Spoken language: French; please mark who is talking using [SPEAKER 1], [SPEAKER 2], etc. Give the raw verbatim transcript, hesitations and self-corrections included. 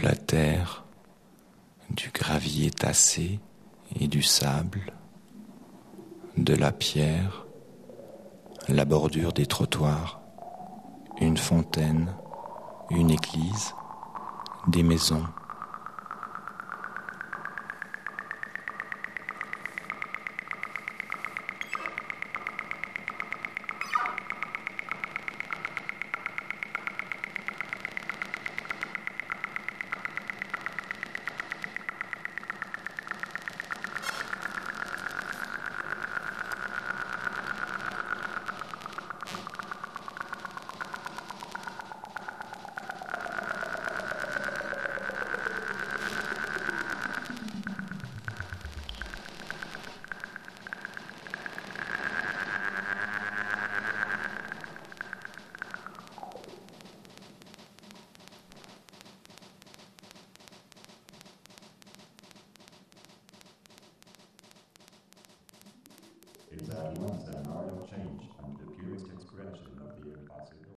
[SPEAKER 1] la terre, du gravier tassé et du sable, de la pierre, la bordure des trottoirs, une fontaine, une église, des maisons,